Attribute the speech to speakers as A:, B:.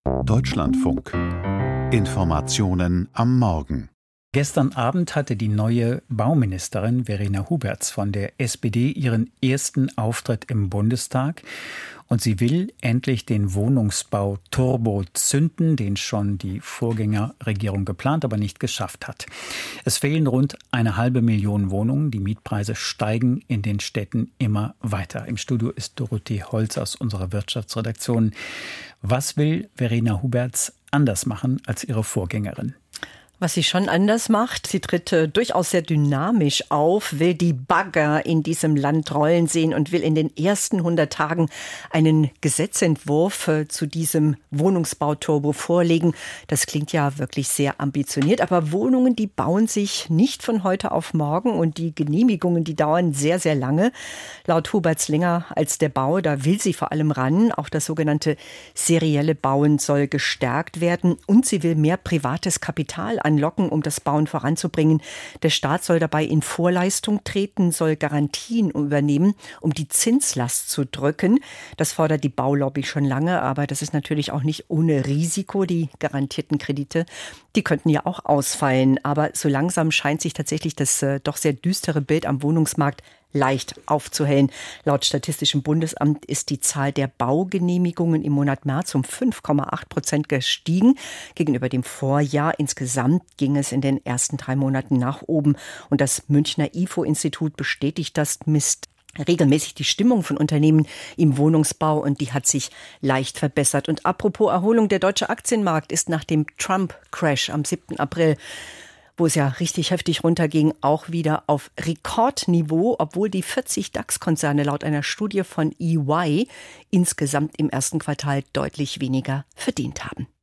A: Deutschlandfunk. Informationen am Morgen.
B: Gestern Abend hatte die neue Bauministerin Verena Huberts von der SPD ihren ersten Auftritt im Bundestag. Und sie will endlich den Wohnungsbau Turbo zünden, den schon die Vorgängerregierung geplant, aber nicht geschafft hat. Es fehlen rund 500.000 Wohnungen. Die Mietpreise steigen in den Städten immer weiter. Im Studio ist Dorothee Holz aus unserer Wirtschaftsredaktion. Was will Verena Huberts anders machen als ihre Vorgängerin?
C: Was sie schon anders macht, sie tritt durchaus sehr dynamisch auf, will die Bagger in diesem Land rollen sehen und will in den ersten 100 Tagen einen Gesetzentwurf zu diesem Wohnungsbauturbo vorlegen. Das klingt ja wirklich sehr ambitioniert, aber Wohnungen, die bauen sich nicht von heute auf morgen und die Genehmigungen, die dauern sehr, sehr lange. Laut Huberts länger als der Bau, da will sie vor allem ran. Auch das sogenannte serielle Bauen soll gestärkt werden und sie will mehr privates Kapital anlocken, um das Bauen voranzubringen. Der Staat soll dabei in Vorleistung treten, soll Garantien übernehmen, um die Zinslast zu drücken. Das fordert die Baulobby schon lange, aber das ist natürlich auch nicht ohne Risiko. Die garantierten Kredite, die könnten ja auch ausfallen. Aber so langsam scheint sich tatsächlich das doch sehr düstere Bild am Wohnungsmarkt leicht aufzuhellen. Laut Statistischem Bundesamt ist die Zahl der Baugenehmigungen im Monat März um 5,8% gestiegen. Gegenüber dem Vorjahr insgesamt ging es in den ersten 3 Monaten nach oben. Und das Münchner IFO-Institut bestätigt das, misst regelmäßig die Stimmung von Unternehmen im Wohnungsbau und die hat sich leicht verbessert. Und apropos Erholung, der deutsche Aktienmarkt ist nach dem Trump-Crash am 7. April, wo es ja richtig heftig runterging, auch wieder auf Rekordniveau, obwohl die 40 DAX-Konzerne laut einer Studie von EY insgesamt im ersten Quartal deutlich weniger verdient haben.